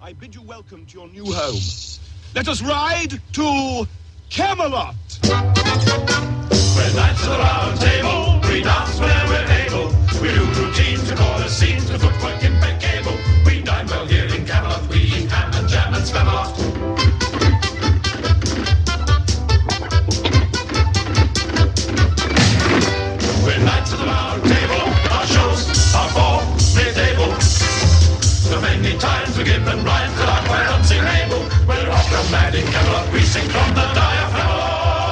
I bid you welcome to your new home. Let us ride to Camelot. We're knights of the round table, we dance where we're able. We do routines to call a scene to footwork impeccable. We dine well here in Camelot, we eat ham and jam and spam a lot. We're knights of the round table, our shows are for mid-able. So many times we're given rhymes that are quite unsingable. We're opera mad in Camelot, we sing from the diaphragm.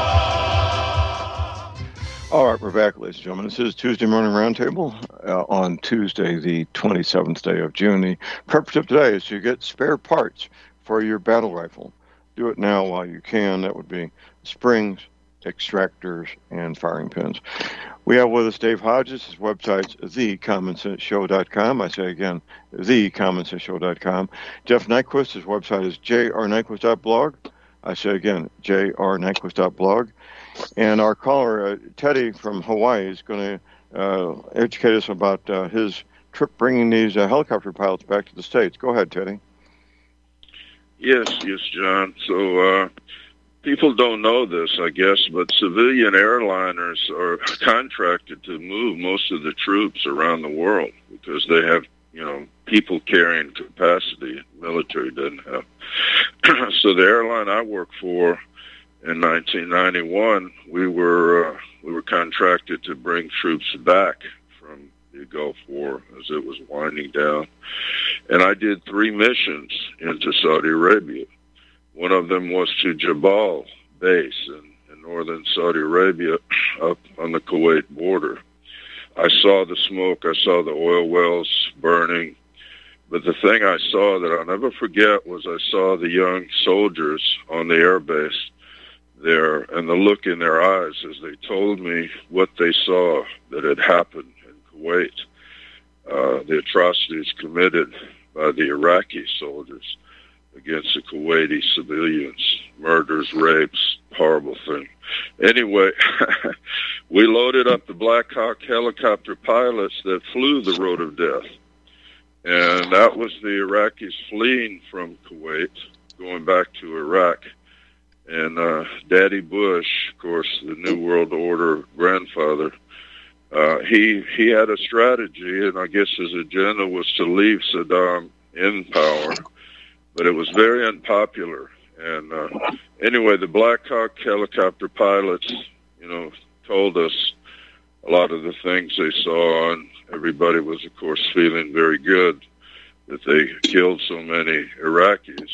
All right, we're back, ladies and gentlemen. This is Tuesday Morning Roundtable on Tuesday, the 27th day of June. The purpose of today is to get spare parts for your battle rifle. Do it now while you can. That would be springs, extractors, and firing pins. We have with us Dave Hodges. His website's thecommonsenseshow.com. I say again, thecommonsenseshow.com. Jeff Nyquist, his website is jrnyquist.blog. I say again, jrnyquist.blog. And our caller, Teddy from Hawaii, is going to educate us about his trip bringing these helicopter pilots back to the States. Go ahead, Teddy. Yes, John. So people don't know this, I guess, but civilian airliners are contracted to move most of the troops around the world because they have, people carrying capacity military doesn't have. So the airline I work for, in 1991, we were contracted to bring troops back from the Gulf War as it was winding down. And I did 3 missions into Saudi Arabia. One of them was to Jabal base in northern Saudi Arabia up on the Kuwait border. I saw the smoke, I saw the oil wells burning. But the thing I saw that I'll never forget was I saw the young soldiers on the air base there, and the look in their eyes as they told me what they saw that had happened in Kuwait, the atrocities committed by the Iraqi soldiers against the Kuwaiti civilians, murders, rapes, horrible thing. Anyway, we loaded up the Black Hawk helicopter pilots that flew the Road of Death, and that was the Iraqis fleeing from Kuwait, going back to Iraq. And Daddy Bush, of course, the New World Order grandfather, he had a strategy, and I guess his agenda was to leave Saddam in power, but it was very unpopular. And anyway, the Black Hawk helicopter pilots, told us a lot of the things they saw, and everybody was, of course, feeling very good that they killed so many Iraqis.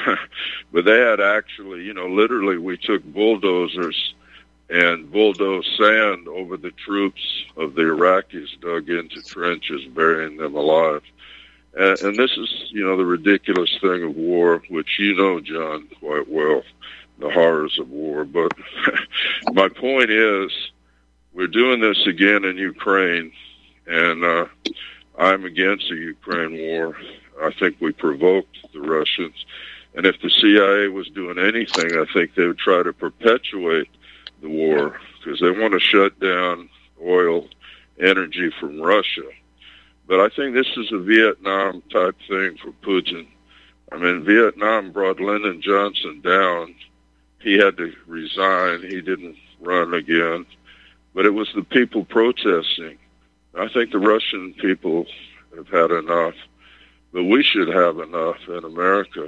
But they had actually, literally we took bulldozers and bulldozed sand over the troops of the Iraqis, dug into trenches, burying them alive. And this is, the ridiculous thing of war, which John, quite well, the horrors of war. But my point is, we're doing this again in Ukraine, and I'm against the Ukraine war. I think we provoked the Russians. And if the CIA was doing anything, I think they would try to perpetuate the war because they want to shut down oil energy from Russia. But I think this is a Vietnam type thing for Putin. I mean, Vietnam brought Lyndon Johnson down. He had to resign. He didn't run again. But it was the people protesting. I think the Russian people have had enough, but we should have enough in America.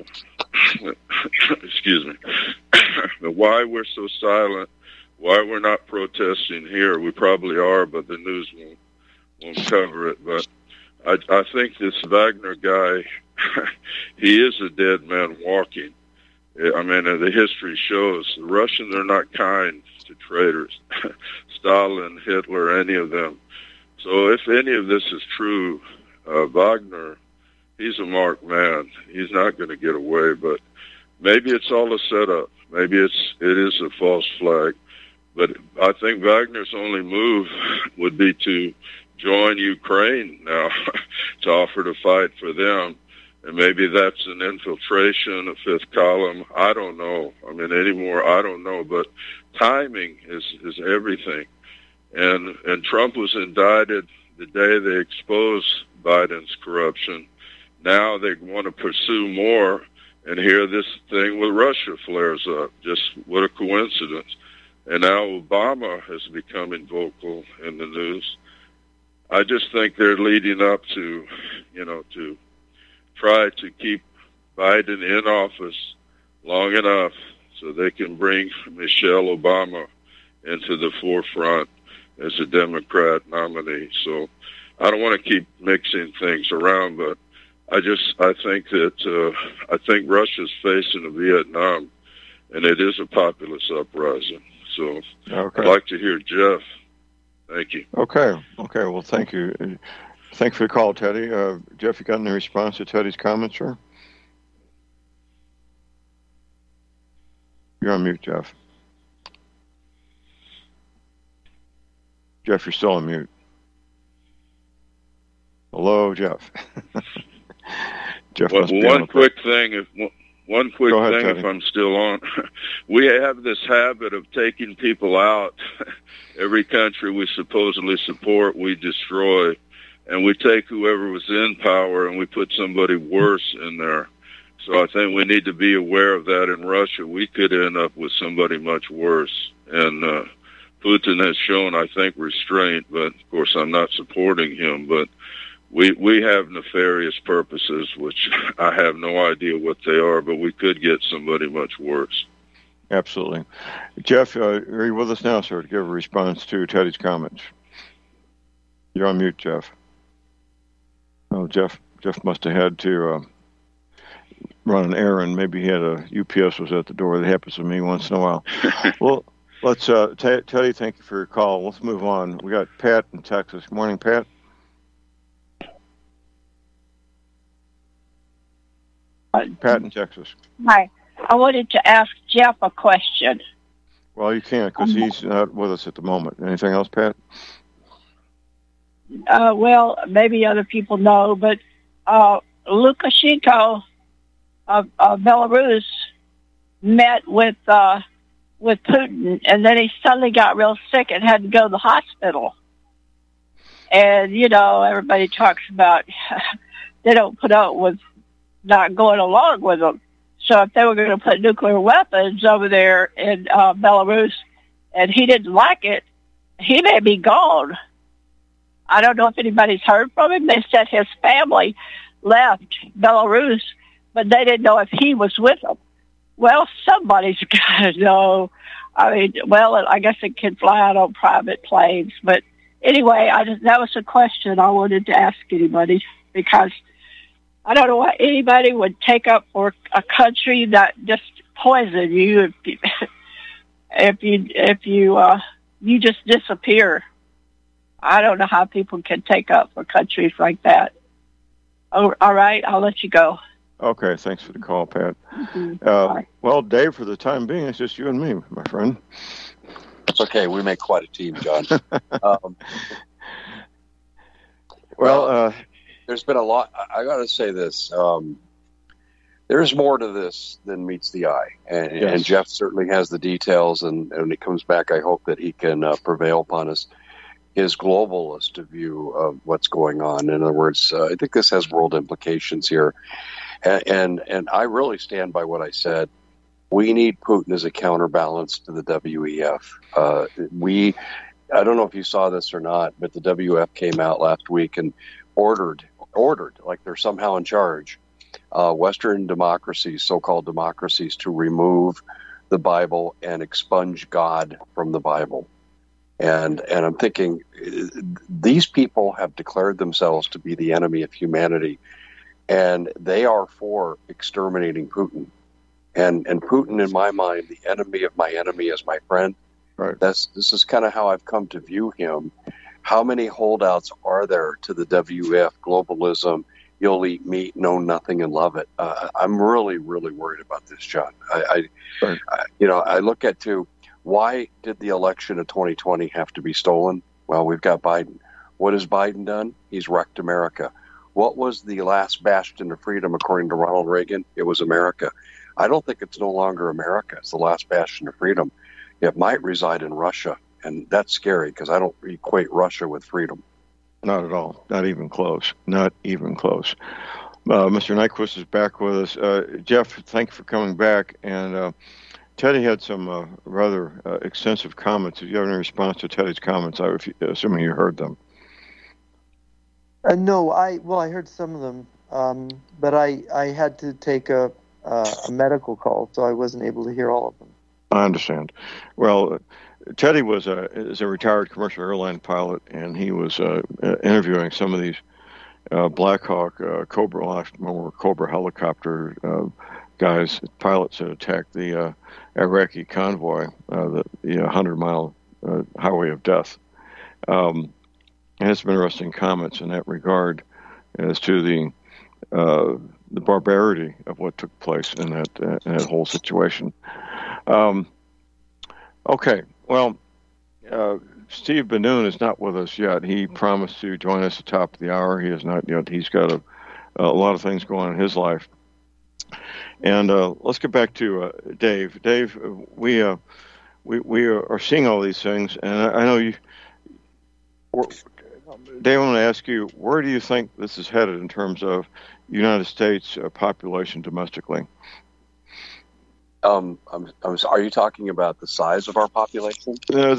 Excuse me. But why we're so silent, why we're not protesting here, we probably are, but the news won't cover it. But I think this Wagner guy, he is a dead man walking. I mean, the history shows the Russians are not kind to traitors. Stalin, Hitler, any of them. So if any of this is true, Wagner, he's a marked man. He's not going to get away, but maybe it's all a setup. Maybe it is a false flag. But I think Wagner's only move would be to join Ukraine now, to offer to fight for them. And maybe that's an infiltration, a fifth column. I don't know. I mean, anymore, I don't know. But timing is everything. And Trump was indicted the day they exposed Biden's corruption. now they want to pursue more, and here this thing with Russia flares up. Just what a coincidence. And now Obama has become vocal in the news. I just think they're leading up to, to try to keep Biden in office long enough so they can bring Michelle Obama into the forefront as a Democrat nominee. So I don't want to keep mixing things around, but I think Russia's facing a Vietnam, and it is a populist uprising. So okay. I'd like to hear Jeff. Thank you. Okay. Well, thank you. Thanks for the call, Teddy. Jeff, you got any response to Teddy's comments, sir? You're on mute, Jeff. Jeff, you're still on mute. Hello, Jeff. Jeff must be one quick thing, Teddy. if I'm still on. We have this habit of taking people out. Every country we supposedly support, we destroy. And we take whoever was in power and we put somebody worse in there. So I think we need to be aware of that in Russia. We could end up with somebody much worse. And Putin has shown, I think, restraint, but of course I'm not supporting him. But we have nefarious purposes, which I have no idea what they are, but we could get somebody much worse. Absolutely. Jeff, are you with us now, sir, to give a response to Teddy's comments? You're on mute, Jeff. Oh, Jeff must have had to run an errand. Maybe he had a UPS was at the door. That happens to me once in a while. Well, let's Teddy, thank you for your call. Let's move on. We got Pat in Texas. Good morning, Pat. Pat in Texas. Hi. I wanted to ask Jeff a question. Well, you can't because he's not with us at the moment. Anything else, Pat? Well, maybe other people know, but Lukashenko of Belarus met with Putin, and then he suddenly got real sick and had to go to the hospital. And, everybody talks about they don't put up with not going along with them. So if they were going to put nuclear weapons over there in Belarus and he didn't like it, he may be gone. I don't know if anybody's heard from him. They said his family left Belarus, but they didn't know if he was with them. Well, somebody's got to know. I guess it can fly out on private planes. But anyway, that was a question I wanted to ask anybody, because I don't know why anybody would take up for a country that just poison you if you just disappear. I don't know how people can take up for countries like that. Oh, all right, I'll let you go. Okay, thanks for the call, Pat. Mm-hmm. Well, Dave, for the time being, it's just you and me, my friend. It's okay. We make quite a team, John. There's been a lot. I got to say this. There's more to this than meets the eye. And Jeff certainly has the details. And when he comes back, I hope that he can prevail upon his globalist view of what's going on. In other words, I think this has world implications here. And I really stand by what I said. We need Putin as a counterbalance to the WEF. I don't know if you saw this or not, but the WEF came out last week and ordered, like they're somehow in charge, Western democracies, so-called democracies, to remove the Bible and expunge God from the Bible. And I'm thinking, these people have declared themselves to be the enemy of humanity, and they are for exterminating Putin. And Putin, in my mind, the enemy of my enemy is my friend. Right. This is kind of how I've come to view him. How many holdouts are there to the WF, globalism, you'll eat meat, know nothing, and love it? I'm really, really worried about this, John. I look at why did the election of 2020 have to be stolen? Well, we've got Biden. What has Biden done? He's wrecked America. What was the last bastion of freedom, according to Ronald Reagan? It was America. I don't think it's no longer America. It's the last bastion of freedom. It might reside in Russia, and that's scary because I don't equate Russia with freedom. Not at all. Not even close. Not even close. Mr. Nyquist is back with us. Jeff, thank you for coming back. And Teddy had some rather extensive comments. Do you have any response to Teddy's comments? Assuming you heard them. No, I heard some of them, but I had to take a medical call, so I wasn't able to hear all of them. I understand. Well, Teddy is a retired commercial airline pilot, and he was interviewing some of these Black Hawk, Cobra helicopter guys, pilots that attacked the Iraqi convoy, the 100-mile highway of death. And has some interesting comments in that regard as to the barbarity of what took place in that whole situation. Okay, well, Steve Benoon is not with us yet. He promised to join us at the top of the hour. He has not yet. He's got a lot of things going on in his life. And let's get back to Dave. Dave, we are seeing all these things, and I know you. Dave, I want to ask you, where do you think this is headed in terms of United States population domestically? Are you talking about the size of our population?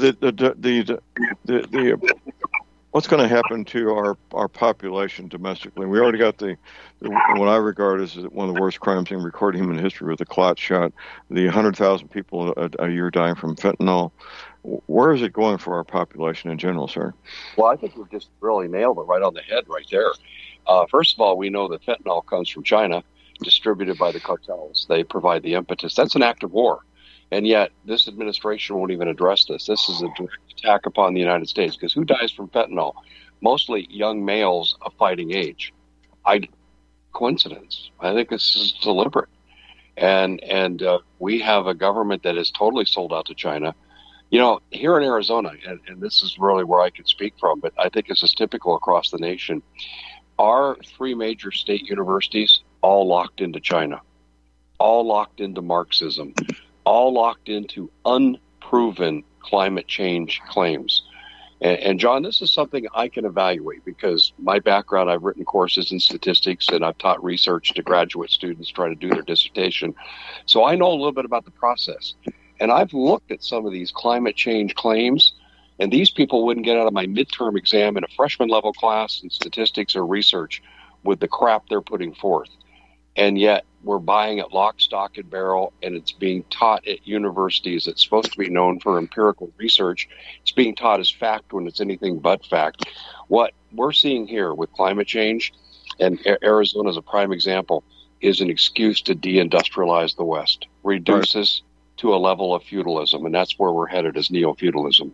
What's going to happen to our population domestically? We already got what I regard as one of the worst crimes in recorded human history with the clot shot, the 100,000 people a year dying from fentanyl. Where is it going for our population in general, sir? Well, I think we've just really nailed it right on the head right there. First of all, we know that fentanyl comes from China, distributed by the cartels. They provide the impetus. That's an act of war. And yet this administration won't even address this. This is a direct attack upon the United States, because who dies from fentanyl? Mostly young males of fighting age. Coincidence? I think this is deliberate. And we have a government that is totally sold out to China. You know, here in Arizona, and this is really where I can speak from, but I think this is typical across the nation, our three major state universities all locked into China, all locked into Marxism, all locked into unproven climate change claims. And John, this is something I can evaluate because my background, I've written courses in statistics and I've taught research to graduate students trying to do their dissertation. So I know a little bit about the process. And I've looked at some of these climate change claims, and these people wouldn't get out of my midterm exam in a freshman level class in statistics or research with the crap they're putting forth. And yet we're buying it lock, stock, and barrel, and it's being taught at universities. It's supposed to be known for empirical research. It's being taught as fact when it's anything but fact. What we're seeing here with climate change, and Arizona is a prime example, is an excuse to deindustrialize the West, reduce us to a level of feudalism, and that's where we're headed, as neo-feudalism.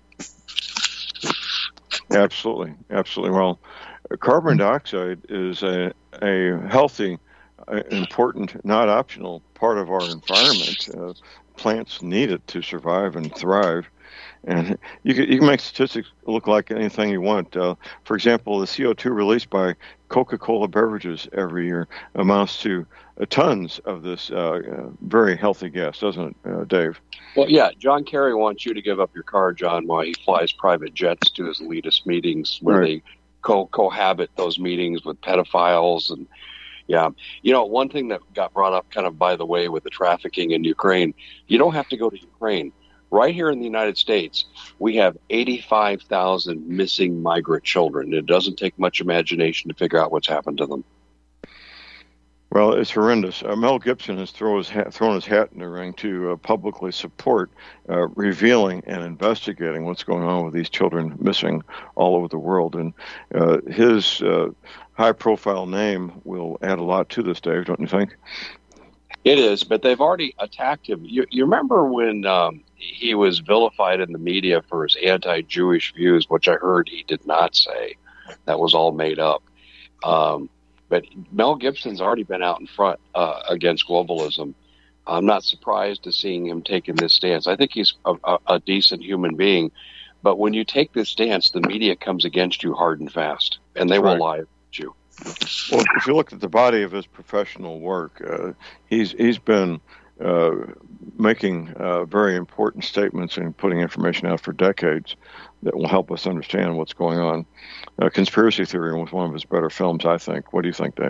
Absolutely. Well, carbon dioxide is a healthy, important, not optional part of our environment. Plants need it to survive and thrive. And you can make statistics look like anything you want. For example, the CO2 released by Coca-Cola beverages every year amounts to tons of this very healthy gas, doesn't it, Dave? Well, yeah. John Kerry wants you to give up your car, John, while he flies private jets to his elitist meetings where they cohabit those meetings with pedophiles. And yeah, you know, one thing that got brought up kind of by the way with the trafficking in Ukraine, you don't have to go to Ukraine. Right here in the United States, we have 85,000 missing migrant children. It doesn't take much imagination to figure out what's happened to them. Well, it's horrendous. Mel Gibson has thrown his hat in the ring to publicly support revealing and investigating what's going on with these children missing all over the world. And his high-profile name will add a lot to this, Dave, don't you think? It is, but they've already attacked him. You remember when he was vilified in the media for his anti-Jewish views, which I heard he did not say. That was all made up. But Mel Gibson's already been out in front against globalism. I'm not surprised to seeing him taking this stance. I think he's a decent human being. But when you take this stance, the media comes against you hard and fast, and they will lie about you. Well, if you look at the body of his professional work, he's been making very important statements and putting information out for decades that will help us understand what's going on. Conspiracy Theory was one of his better films, I think. What do you think, Dave?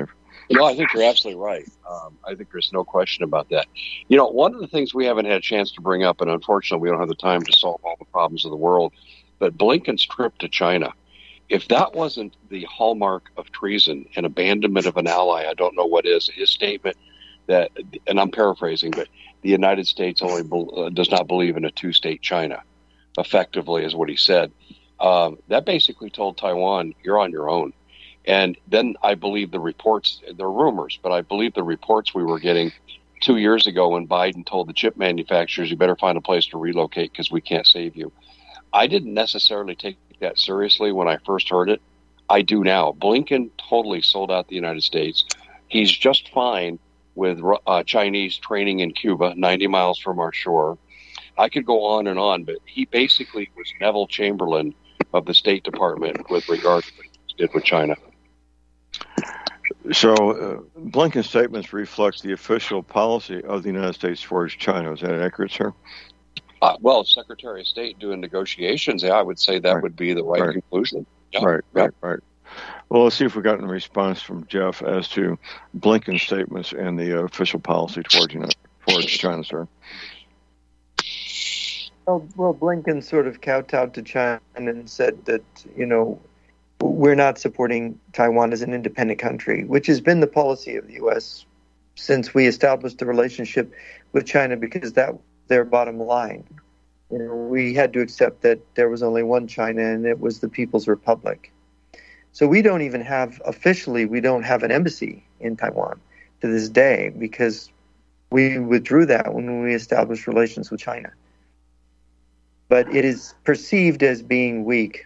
No, I think you're absolutely right. I think there's no question about that. You know, one of the things we haven't had a chance to bring up, and unfortunately we don't have the time to solve all the problems of the world, but Blinken's trip to China, if that wasn't the hallmark of treason and abandonment of an ally, I don't know what is. His statement that, and I'm paraphrasing, but the United States only does not believe in a two-state China, effectively is what he said. That basically told Taiwan, you're on your own. And then I believe the reports, they're rumors, but I believe the reports we were getting 2 years ago when Biden told the chip manufacturers, you better find a place to relocate because we can't save you. I didn't necessarily take that seriously when I first heard it. I do now. Blinken totally sold out the United States. He's just fine with Chinese training in Cuba, 90 miles from our shore. I could go on, but he basically was Neville Chamberlain of the State Department with regard to what he did with China. So Blinken's statements reflect the official policy of the United States towards China. Is that accurate, sir? Well, Secretary of State doing negotiations, I would say that would be the right conclusion. Yeah. Right. Well, let's see if we got a response from Jeff as to Blinken's statements and the official policy towards China, sir. Well, Blinken sort of kowtowed to China and said that, we're not supporting Taiwan as an independent country, which has been the policy of the U.S. since we established a relationship with China, because that was their bottom line. We had to accept that there was only one China, and it was the People's Republic. So we don't even have, officially, we don't have an embassy in Taiwan to this day, because we withdrew that when we established relations with China. But it is perceived as being weak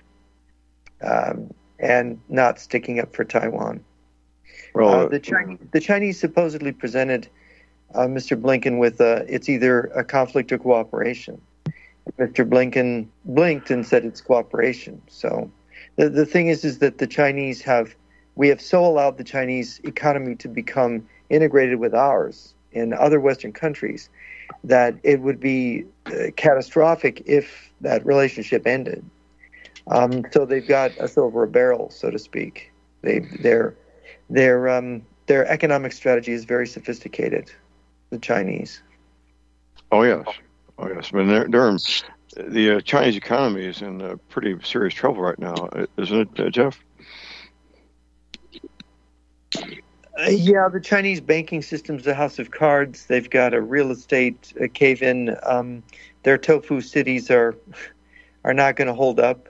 and not sticking up for Taiwan. Well, the Chinese supposedly presented Mr. Blinken with it's either a conflict or cooperation. Mr. Blinken blinked and said it's cooperation. So the thing is that the Chinese we have so allowed the Chinese economy to become integrated with ours in other Western countries that it would be catastrophic if that relationship ended. So they've got us over a barrel, so to speak. Their economic strategy is very sophisticated, the Chinese. Oh yes. I mean, the Chinese economy is in pretty serious trouble right now, isn't it, Jeff? Yeah, the Chinese banking system's a house of cards. They've got a real estate cave-in. Their tofu cities are not going to hold up.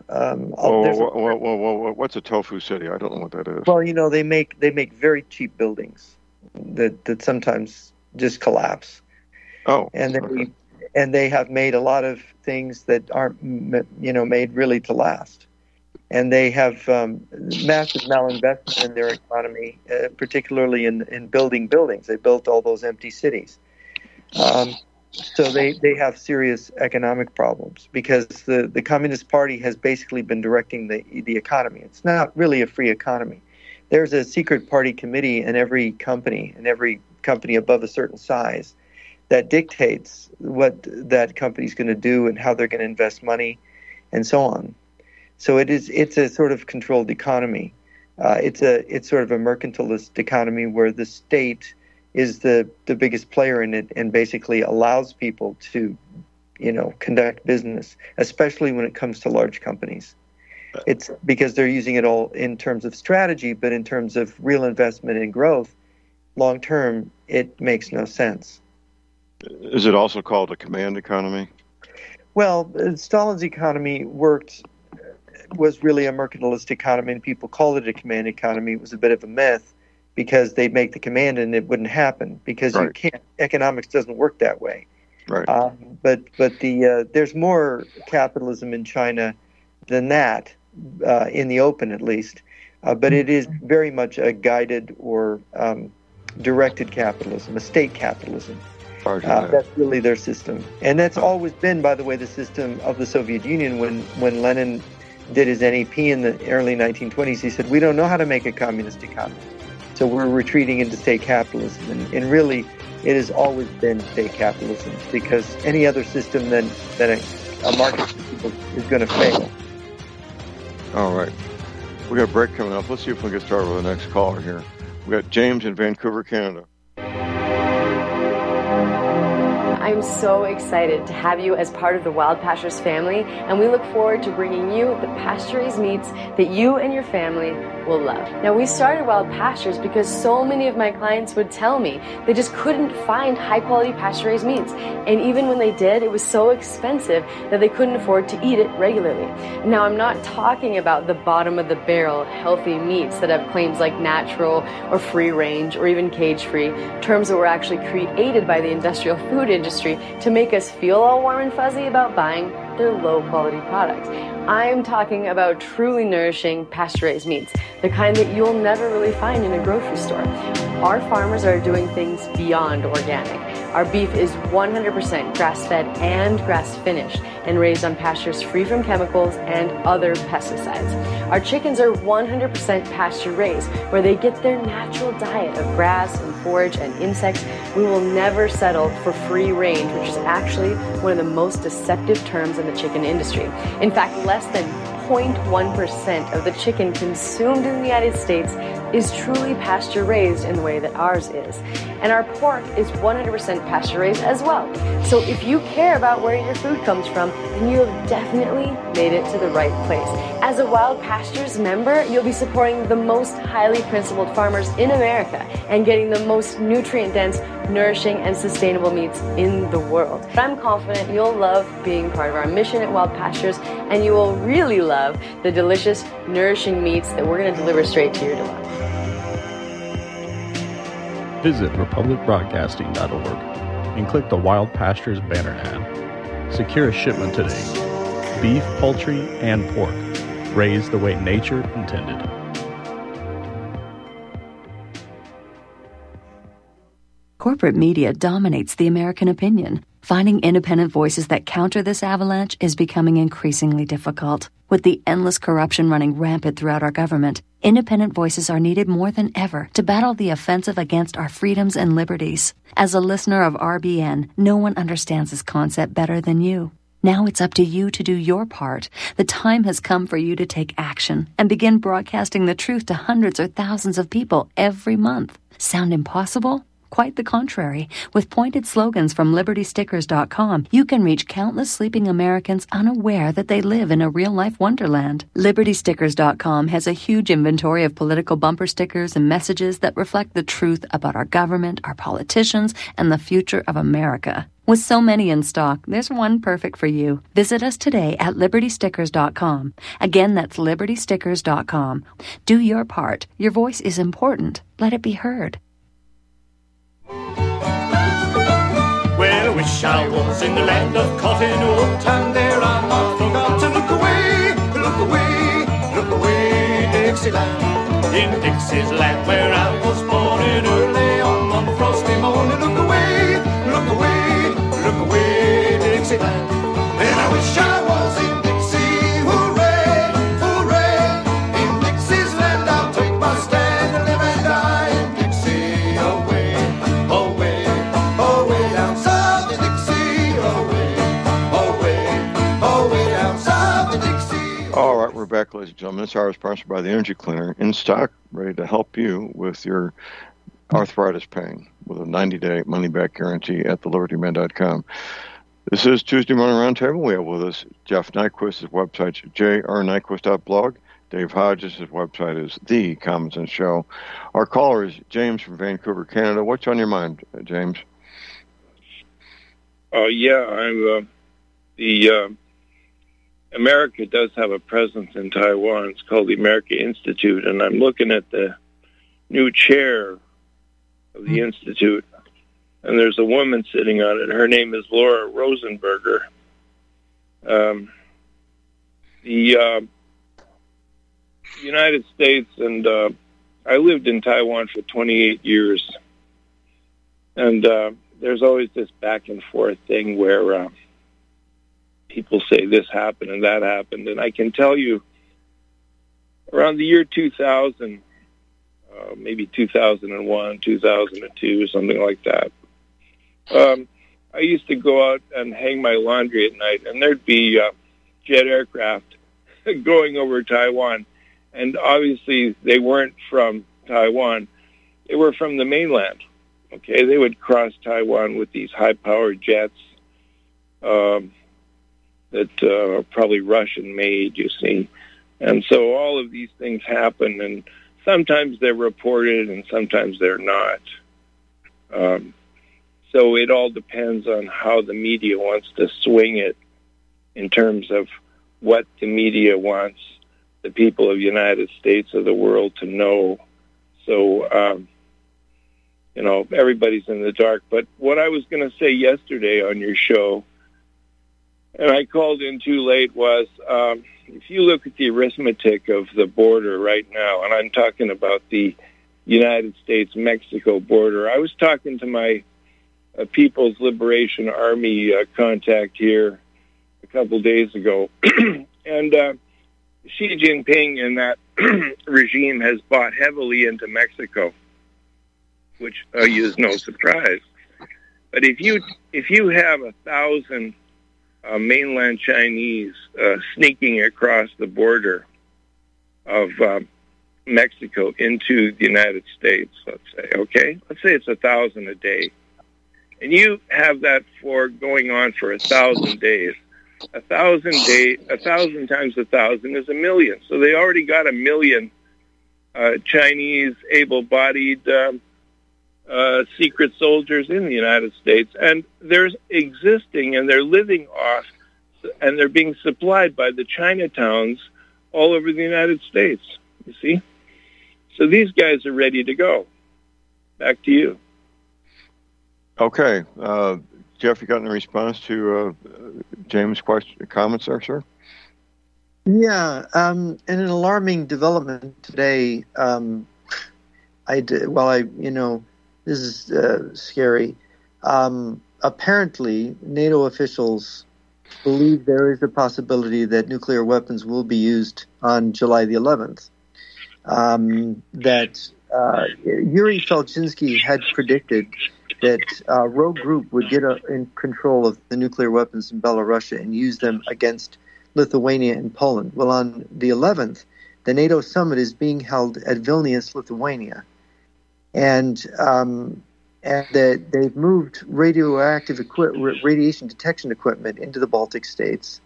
What's a tofu city? I don't know what that is. Well, they make very cheap buildings that sometimes just collapse. Oh, and they have made a lot of things that aren't made really to last. And they have massive malinvestment in their economy, particularly in building buildings. They built all those empty cities. So they have serious economic problems because the Communist Party has basically been directing the economy. It's not really a free economy. There's a secret party committee in every company above a certain size that dictates what that company's going to do and how they're going to invest money and so on. So it's a sort of controlled economy. It's sort of a mercantilist economy where the state is the biggest player in it and basically allows people to, conduct business, especially when it comes to large companies. It's because they're using it all in terms of strategy, but in terms of real investment and growth, long term, it makes no sense. Is it also called a command economy? Well, Stalin's economy was really a mercantilist economy, and people called it a command economy. It was a bit of a myth because they'd make the command and it wouldn't happen because you can't. Economics doesn't work that way. Right. But there's more capitalism in China than that, in the open at least. But it is very much a guided or directed capitalism, a state capitalism. That's really their system. And that's always been, by the way, the system of the Soviet Union. When Lenin did his NEP in the early 1920s, he said, we don't know how to make a communist economy. So we're retreating into state capitalism. And really, it has always been state capitalism because any other system than a market system is going to fail. All right. We got a break coming up. Let's see if we can get started with the next caller here. We got James in Vancouver, Canada. I'm so excited to have you as part of the Wild Pastures family, and we look forward to bringing you the pasture-raised meats that you and your family will love. Now, we started Wild Pastures because so many of my clients would tell me they just couldn't find high-quality pasture-raised meats, and even when they did, it was so expensive that they couldn't afford to eat it regularly. Now, I'm not talking about the bottom-of-the-barrel healthy meats that have claims like natural or free-range or even cage-free, terms that were actually created by the industrial food industry to make us feel all warm and fuzzy about buying their low-quality products. I'm talking about truly nourishing pasture-raised meats, the kind that you'll never really find in a grocery store. Our farmers are doing things beyond organic. Our beef is 100% grass-fed and grass-finished and raised on pastures free from chemicals and other pesticides. Our chickens are 100% pasture-raised, where they get their natural diet of grass and forage and insects. We will never settle for free range, which is actually one of the most deceptive terms in the chicken industry. In fact, less than 0.1% of the chicken consumed in the United States is truly pasture-raised in the way that ours is. And our pork is 100% pasture-raised as well. So if you care about where your food comes from, then you have definitely made it to the right place. As a Wild Pastures member, you'll be supporting the most highly principled farmers in America and getting the most nutrient-dense, nourishing, and sustainable meats in the world. But I'm confident you'll love being part of our mission at Wild Pastures, and you will really love the delicious, nourishing meats that we're going to deliver straight to your door. Visit republicbroadcasting.org and click the Wild Pastures banner ad. Secure a shipment today. Beef, poultry, and pork, raised the way nature intended. Corporate media dominates the American opinion. Finding independent voices that counter this avalanche is becoming increasingly difficult. With the endless corruption running rampant throughout our government, independent voices are needed more than ever to battle the offensive against our freedoms and liberties. As a listener of RBN, no one understands this concept better than you. Now it's up to you to do your part. The time has come for you to take action and begin broadcasting the truth to hundreds or thousands of people every month. Sound impossible? Quite the contrary. With pointed slogans from LibertyStickers.com, you can reach countless sleeping Americans unaware that they live in a real-life wonderland. LibertyStickers.com has a huge inventory of political bumper stickers and messages that reflect the truth about our government, our politicians, and the future of America. With so many in stock, there's one perfect for you. Visit us today at LibertyStickers.com. Again, that's LibertyStickers.com. Do your part. Your voice is important. Let it be heard. Well, I wish I was in the land of cotton wool, and there I not forgot to look away, Dixieland. In Dixie's land where I was born, and early on one frosty morning, look away, Dixieland. And I wish I was in Dixie, hooray, hooray. In Dixie's land I'll take my stand and live and die in Dixie, away, away, away down south in Dixie, away, away, away down south in Dixie. All right, we're back, ladies and gentlemen. This hour is sponsored by the Energy Cleaner, in stock, ready to help you with your arthritis pain with a 90-day money-back guarantee at thelibertyman.com. This is Tuesday Morning Roundtable. We have with us Jeff Nyquist. His website's jrnyquist.blog. Dave Hodges, his website is The Common Sense Show. Our caller is James from Vancouver, Canada. What's on your mind, James? America does have a presence in Taiwan. It's called the America Institute, and I'm looking at the new chair of the Institute, and there's a woman sitting on it. Her name is Laura Rosenberger. The United States, and I lived in Taiwan for 28 years, and there's always this back and forth thing where people say this happened and that happened, and I can tell you around the year 2000, maybe 2001, 2002, something like that, I used to go out and hang my laundry at night, and there'd be jet aircraft going over Taiwan. And obviously they weren't from Taiwan, they were from the mainland. Okay, they would cross Taiwan with these high-powered jets that are probably Russian-made, you see. And so all of these things happen, and sometimes they're reported and sometimes they're not. So it all depends on how the media wants to swing it in terms of what the media wants the people of the United States or the world to know. So, everybody's in the dark. But what I was going to say yesterday on your show, and I called in too late, was if you look at the arithmetic of the border right now, and I'm talking about the United States-Mexico border. I was talking to my People's Liberation Army contact here a couple days ago, and Xi Jinping and that regime has bought heavily into Mexico, which is no surprise. But if you have 1,000 mainland Chinese sneaking across the border of Mexico into the United States, let's say it's 1,000 a day, and you have that going on for 1,000 days. 1,000 times 1,000 is 1 million. So they already got 1 million Chinese able-bodied secret soldiers in the United States, and they're existing and they're living off, and they're being supplied by the Chinatowns all over the United States. You see, so these guys are ready to go. Back to you. Okay, Jeff, you got any response to James' comments there, sir? Yeah, in an alarming development today, this is scary. Apparently, NATO officials believe there is a possibility that nuclear weapons will be used on July the 11th. That Yuri Felchinsky had predicted that a rogue group would get in control of the nuclear weapons in Belarus and use them against Lithuania and Poland. Well, on the 11th, the NATO summit is being held at Vilnius, Lithuania. And they've moved radiation detection equipment into the Baltic states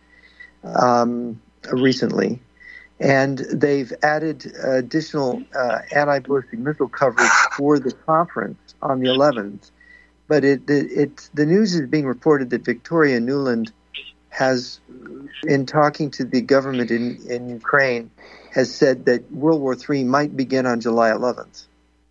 recently, and they've added additional anti-ballistic missile coverage for the conference on the 11th. But the news is being reported that Victoria Nuland has, in talking to the government in Ukraine, has said that World War III might begin on July 11th.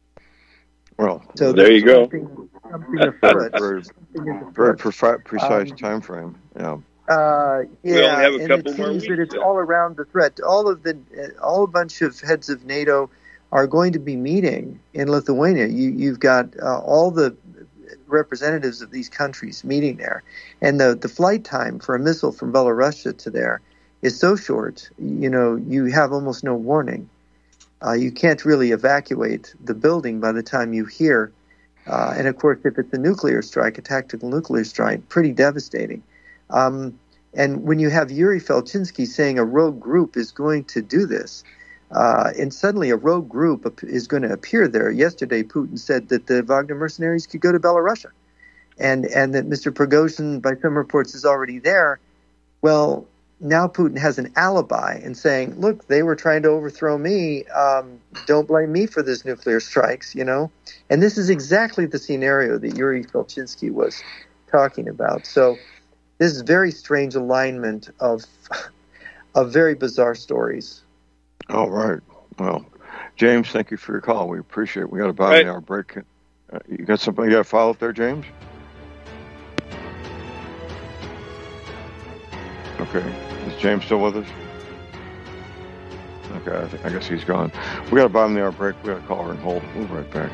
Well, so there you go. Something afoot. Very precise time frame. Yeah. We only have a couple more weeks. That it's all around the threat. All a bunch of heads of NATO are going to be meeting in Lithuania. You've got all the representatives of these countries meeting there, and the flight time for a missile from Belarus to there is so short. You have almost no warning. You can't really evacuate the building by the time you hear. And, of course, if it's a nuclear strike, a tactical nuclear strike, pretty devastating. And when you have Yuri Felchinsky saying a rogue group is going to do this, and suddenly a rogue group is going to appear there. Yesterday, Putin said that the Wagner mercenaries could go to Belarus, and that Mr. Prigozhin, by some reports, is already there. Well, now Putin has an alibi in saying, look, they were trying to overthrow me. Don't blame me for this nuclear strikes, And this is exactly the scenario that Yuri Felchinsky was talking about. So this is very strange alignment of very bizarre stories. All right. Well, James, thank you for your call. We appreciate it. We got about an hour break. You got something you got to follow up there, James? Okay. Is James still with us? Okay, I guess he's gone. We got a bottom of the hour break. We got a caller and hold. We'll be right back.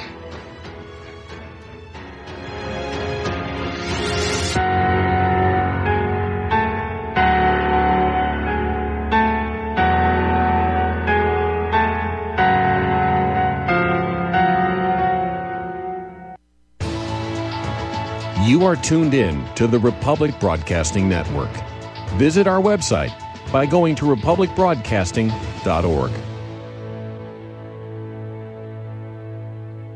You are tuned in to the Republic Broadcasting Network. Visit our website by going to republicbroadcasting.org.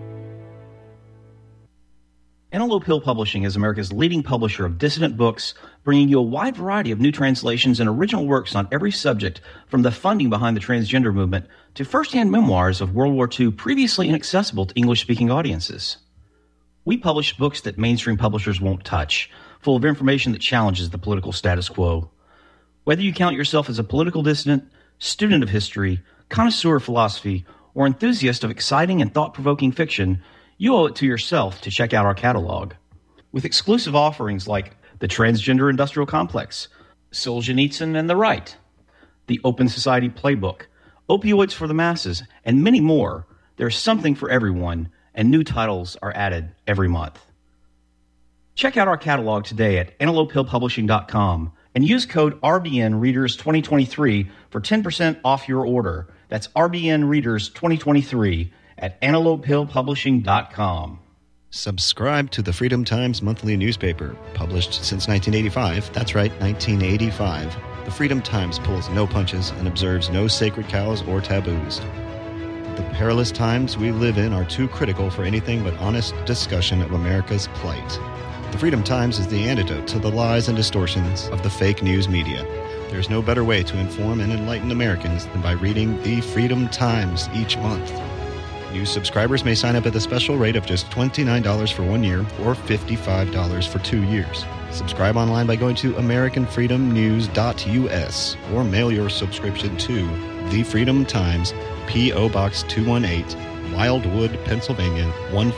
Antelope Hill Publishing is America's leading publisher of dissident books, bringing you a wide variety of new translations and original works on every subject, from the funding behind the transgender movement to first-hand memoirs of World War II previously inaccessible to English-speaking audiences. We publish books that mainstream publishers won't touch, full of information that challenges the political status quo. Whether you count yourself as a political dissident, student of history, connoisseur of philosophy, or enthusiast of exciting and thought-provoking fiction, you owe it to yourself to check out our catalog. With exclusive offerings like The Transgender Industrial Complex, Solzhenitsyn and the Right, The Open Society Playbook, Opioids for the Masses, and many more, there's something for everyone, and new titles are added every month. Check out our catalog today at antelopehillpublishing.com and use code RBNReaders2023 for 10% off your order. That's RBNReaders2023 at antelopehillpublishing.com. Subscribe to the Freedom Times monthly newspaper, published since 1985. That's right, 1985. The Freedom Times pulls no punches and observes no sacred cows or taboos. The perilous times we live in are too critical for anything but honest discussion of America's plight. The Freedom Times is the antidote to the lies and distortions of the fake news media. There's no better way to inform and enlighten Americans than by reading the Freedom Times each month. New subscribers may sign up at the special rate of just $29 for 1 year or $55 for 2 years. Subscribe online by going to AmericanFreedomNews.us or mail your subscription to The Freedom Times, P.O. Box 218, Wildwood, Pennsylvania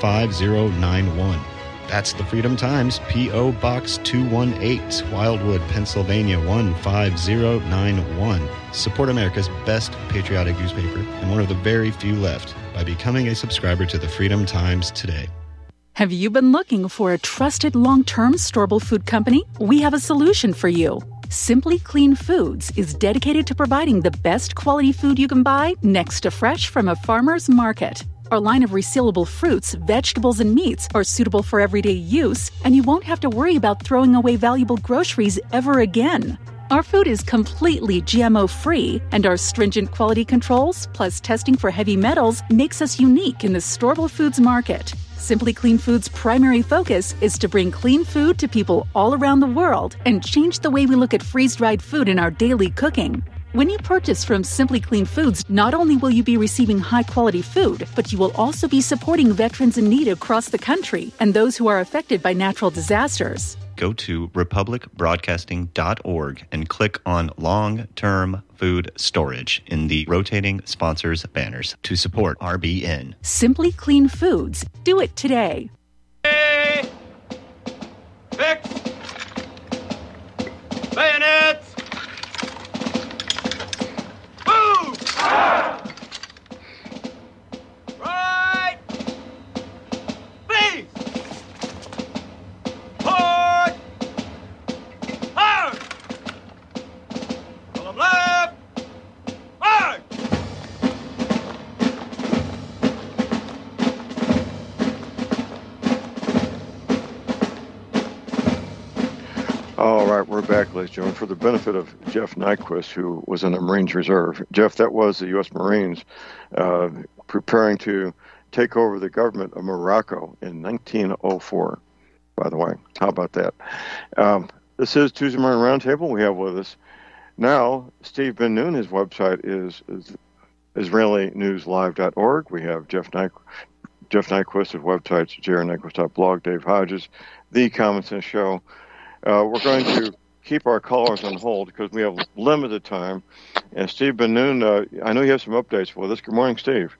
15091. That's The Freedom Times, P.O. Box 218, Wildwood, Pennsylvania 15091. Support America's best patriotic newspaper and one of the very few left by becoming a subscriber to The Freedom Times today. Have you been looking for a trusted long-term storable food company? We have a solution for you. Simply Clean Foods is dedicated to providing the best quality food you can buy next to fresh from a farmer's market. Our line of resealable fruits, vegetables, and meats are suitable for everyday use, and you won't have to worry about throwing away valuable groceries ever again. Our food is completely GMO-free, and our stringent quality controls, plus testing for heavy metals, makes us unique in the storable foods market. Simply Clean Foods' primary focus is to bring clean food to people all around the world and change the way we look at freeze-dried food in our daily cooking. When you purchase from Simply Clean Foods, not only will you be receiving high-quality food, but you will also be supporting veterans in need across the country and those who are affected by natural disasters. Go to republicbroadcasting.org and click on Long-Term Food Storage in the rotating sponsors banners to support RBN. Simply Clean Foods. Do it today. Hey! Fix! Bayonets! Move! Right! Please! Hard! Hard! Column left! Hard! All right, we're back, ladies and gentlemen, for the benefit of Jeff Nyquist, who was in the Marines Reserve. Jeff, that was the U.S. Marines preparing to take over the government of Morocco in 1904, by the way. How about that? This is Tuesday Morning Roundtable. We have with us now Steve Ben-Nun. His website is IsraeliNewsLive.org. We have Jeff Nyquist. His website's jaronnyquist.blog. Dave Hodges, The Common Sense Show. We're going to keep our callers on hold because we have limited time. And Steve Ben-Nun, I know you have some updates for us. Good morning, Steve.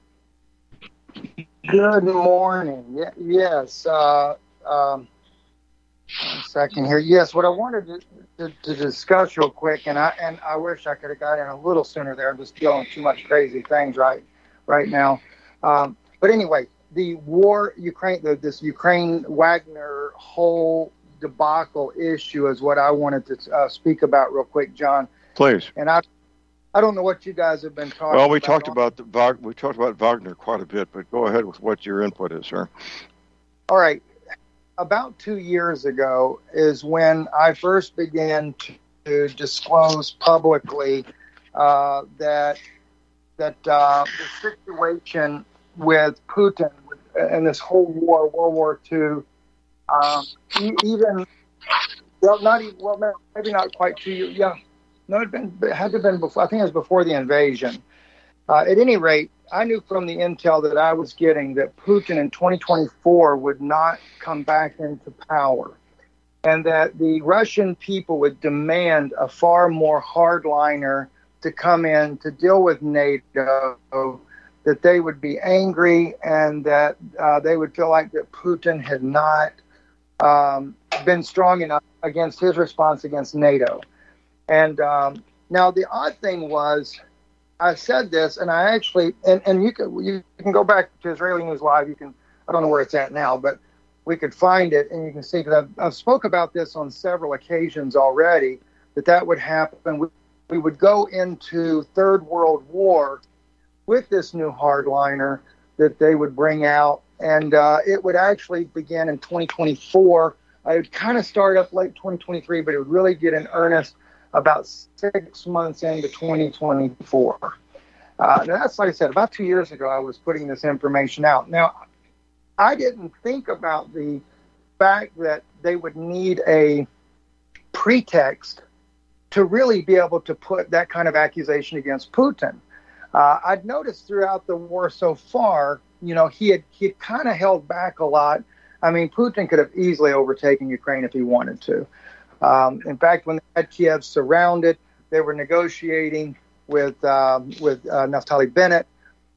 Good morning. Yes. 1 second here. Yes, what I wanted to discuss real quick, and I wish I could have got in a little sooner there. I'm just dealing with too much crazy things right now. But anyway, the war, this Ukraine Wagner whole debacle issue is what I wanted to speak about real quick, John. Please. And I don't know what you guys have been talking about. Well, we talked about Wagner quite a bit, but go ahead with what your input is, sir. All right. About 2 years ago is when I first began to disclose publicly that the situation with Putin and this whole war, World War II, Even well, not even well, maybe not quite 2 years. Yeah, no, it had to have been before. I think it was before the invasion. At any rate, I knew from the intel that I was getting that Putin in 2024 would not come back into power, and that the Russian people would demand a far more hardliner to come in to deal with NATO, that they would be angry, and that they would feel like that Putin had not been strong enough against his response against NATO. And now the odd thing was, I said this, and I actually, and you can go back to Israeli News Live. You can, I don't know where it's at now, but we could find it, and you can see, because I've spoke about this on several occasions already, that would happen. We would go into Third World War with this new hardliner that they would bring out, and it would actually begin in 2024. I would kind of start up late 2023, but it would really get in earnest about 6 months into 2024. Now that's, like I said, about 2 years ago, I was putting this information out. Now, I didn't think about the fact that they would need a pretext to really be able to put that kind of accusation against Putin. I'd noticed throughout the war so far, he had kind of held back a lot. I mean, Putin could have easily overtaken Ukraine if he wanted to. In fact, when they had Kiev surrounded, they were negotiating with Naftali Bennett,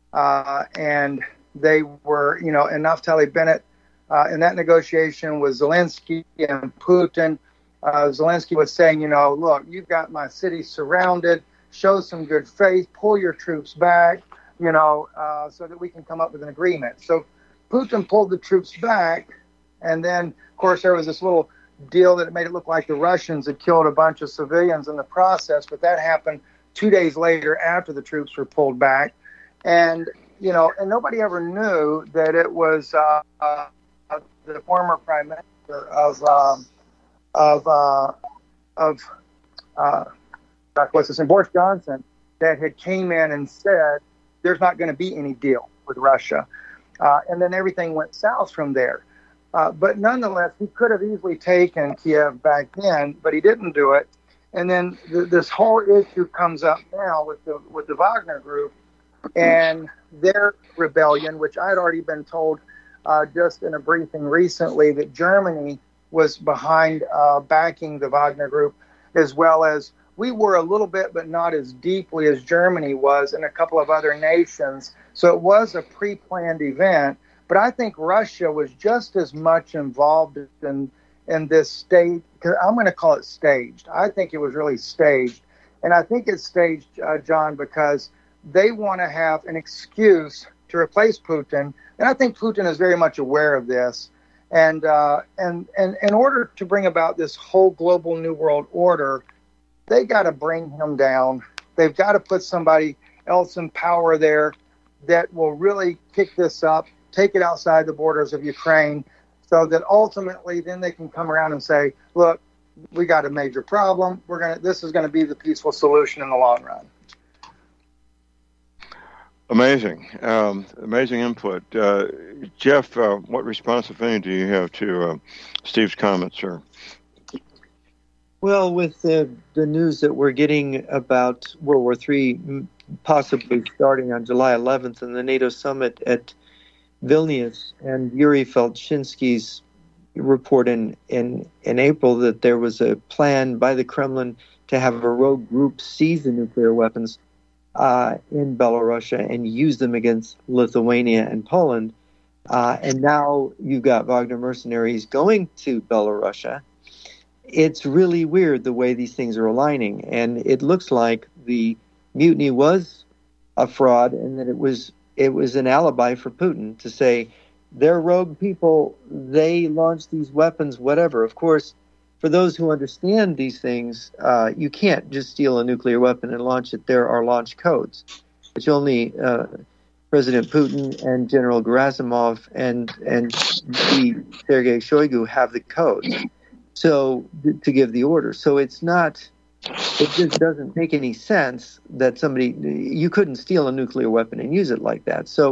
and they were, and Naftali Bennett in that negotiation was Zelensky and Putin. Zelensky was saying, look, you've got my city surrounded. Show some good faith. Pull your troops back, so that we can come up with an agreement. So Putin pulled the troops back, and then, of course, there was this little deal that made it look like the Russians had killed a bunch of civilians in the process, but that happened 2 days later after the troops were pulled back. And, and nobody ever knew that it was the former prime minister Boris Johnson, that had came in and said there's not going to be any deal with Russia. And then everything went south from there. But nonetheless, he could have easily taken Kiev back then, but he didn't do it. And then this whole issue comes up now with the Wagner Group and their rebellion, which I had already been told just in a briefing recently that Germany was behind backing the Wagner Group, as well as we were a little bit, but not as deeply as Germany was, and a couple of other nations. So it was a pre-planned event. But I think Russia was just as much involved in this stage. I'm going to call it staged. I think it was really staged. And I think it's staged, John, because they want to have an excuse to replace Putin. And I think Putin is very much aware of this. And in order to bring about this whole global new world order, they got to bring him down. They've got to put somebody else in power there that will really kick this up, take it outside the borders of Ukraine, so that ultimately then they can come around and say, look, we got a major problem. This is going to be the peaceful solution in the long run. Amazing. Amazing input. Jeff, what response, if any, do you have to Steve's comments, sir? Well, with the news that we're getting about World War III possibly starting on July 11th and the NATO summit at Vilnius, and Yuri Felchinsky's report in April that there was a plan by the Kremlin to have a rogue group seize the nuclear weapons in Belarusia and use them against Lithuania and Poland. And now you've got Wagner mercenaries going to Belarusia. It's really weird the way these things are aligning. And it looks like the mutiny was a fraud and that it was an alibi for Putin to say they're rogue people, they launched these weapons, whatever. Of course, for those who understand these things, you can't just steal a nuclear weapon and launch it. There are launch codes, which only President Putin and General Gerasimov and Sergei Shoigu have the codes. So to give the order. So it just doesn't make any sense that you couldn't steal a nuclear weapon and use it like that. So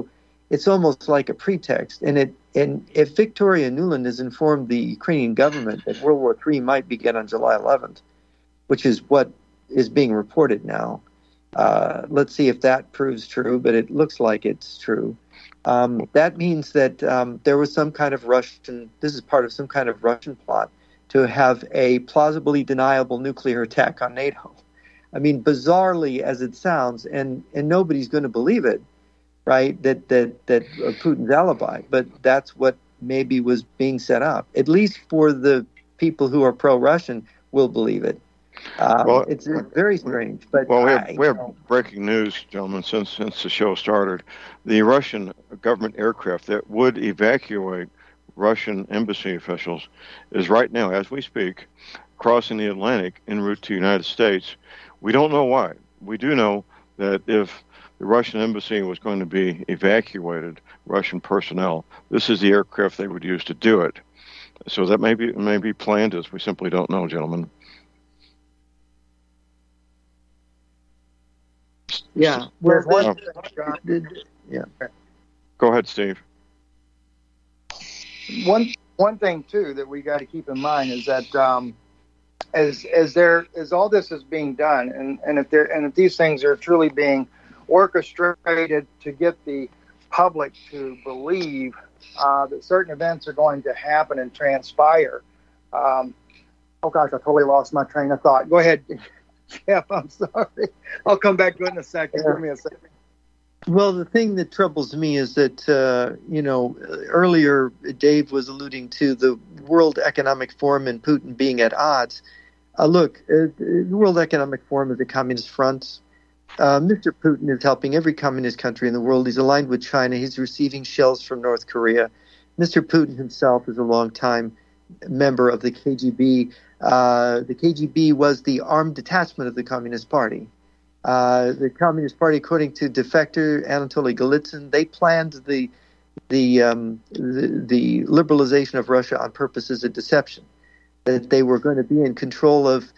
it's almost like a pretext. And if Victoria Nuland has informed the Ukrainian government that World War III might begin on July 11th, which is what is being reported now, let's see if that proves true, but it looks like it's true. That means that there was some kind of this is part of some kind of Russian plot to have a plausibly deniable nuclear attack on NATO. I mean, bizarrely as it sounds, and nobody's going to believe it, right? That Putin's alibi, but that's what maybe was being set up. At least for the people who are pro-Russian will believe it. It's very strange. But we have breaking news, gentlemen. Since the show started, the Russian government aircraft that would evacuate Russian embassy officials is right now, as we speak, crossing the Atlantic en route to the United States. We don't know why. We do know that if the Russian embassy was going to be evacuated, Russian personnel, this is the aircraft they would use to do it. So that may be planned, as we simply don't know, gentlemen. Yeah. Well, yeah. Go ahead, Steve. One thing too that we got to keep in mind is that as all this is being done, and if these things are truly being orchestrated to get the public to believe that certain events are going to happen and transpire. Oh gosh, I totally lost my train of thought. Go ahead, Jeff. I'm sorry. I'll come back to it in a second. Give me a second. Well, the thing that troubles me is that, earlier Dave was alluding to the World Economic Forum and Putin being at odds. Look, the World Economic Forum is a communist front. Mr. Putin is helping every communist country in the world. He's aligned with China. He's receiving shells from North Korea. Mr. Putin himself is a longtime member of the KGB. The KGB was the armed detachment of the Communist Party. The Communist Party, according to defector Anatoly Golitsyn, they planned the liberalization of Russia on purposes of deception, that they were going to be in control of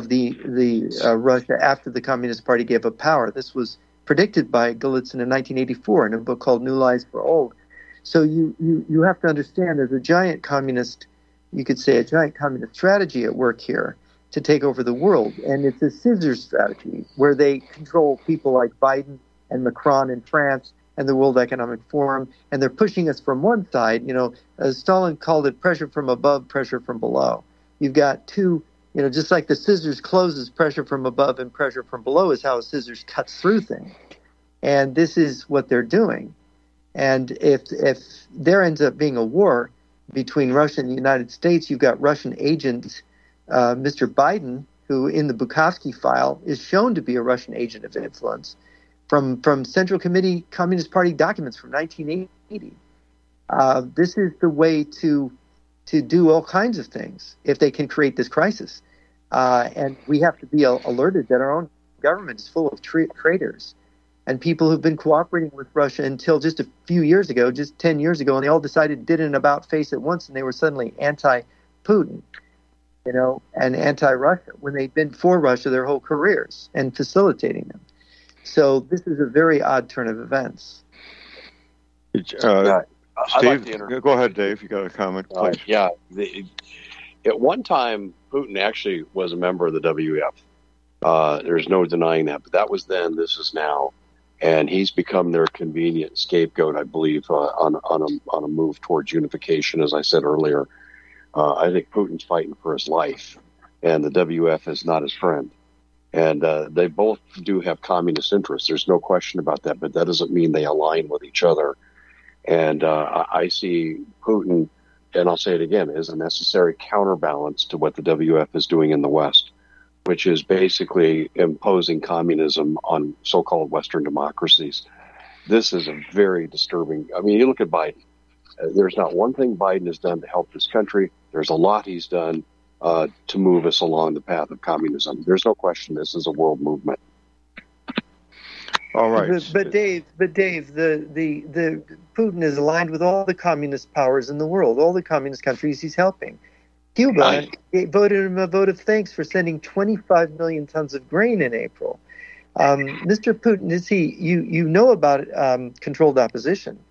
the Russia after the Communist Party gave up power. This was predicted by Golitsyn in 1984 in a book called New Lies for Old. So you have to understand there's a giant communist, you could say a giant communist strategy at work here to take over the world. And it's a scissors strategy where they control people like Biden and Macron in France and the World Economic Forum. And they're pushing us from one side, Stalin called it pressure from above, pressure from below. You've got two, just like the scissors closes, pressure from above and pressure from below is how a scissors cuts through things. And this is what they're doing. And if there ends up being a war between Russia and the United States, you've got Russian agents. Mr. Biden, who in the Bukovsky file is shown to be a Russian agent of influence, from Central Committee Communist Party documents from 1980. This is the way to do all kinds of things if they can create this crisis. And we have to be alerted that our own government is full of traitors and people who've been cooperating with Russia until just a few years ago, just 10 years ago, and they all decided did an about-face at once, and they were suddenly anti-Putin. And anti-Russia, when they've been for Russia their whole careers and facilitating them. So this is a very odd turn of events. Steve, go ahead, Dave. You got a comment, please. At one time, Putin actually was a member of the WEF. There's no denying that, but that was then. This is now, and he's become their convenient scapegoat, I believe, on a move towards unification, as I said earlier. I think Putin's fighting for his life, and the WF is not his friend. And they both do have communist interests. There's no question about that, but that doesn't mean they align with each other. And I see Putin, and I'll say it again, as a necessary counterbalance to what the WF is doing in the West, which is basically imposing communism on so-called Western democracies. This is a very disturbing. I mean, you look at Biden. There's not one thing Biden has done to help this country. There's a lot he's done to move us along the path of communism. There's no question this is a world movement. All right. But Dave, the Putin is aligned with all the communist powers in the world, all the communist countries he's helping. Cuba voted him a vote of thanks for sending 25 million tons of grain in April. Mr. Putin, you know about controlled opposition.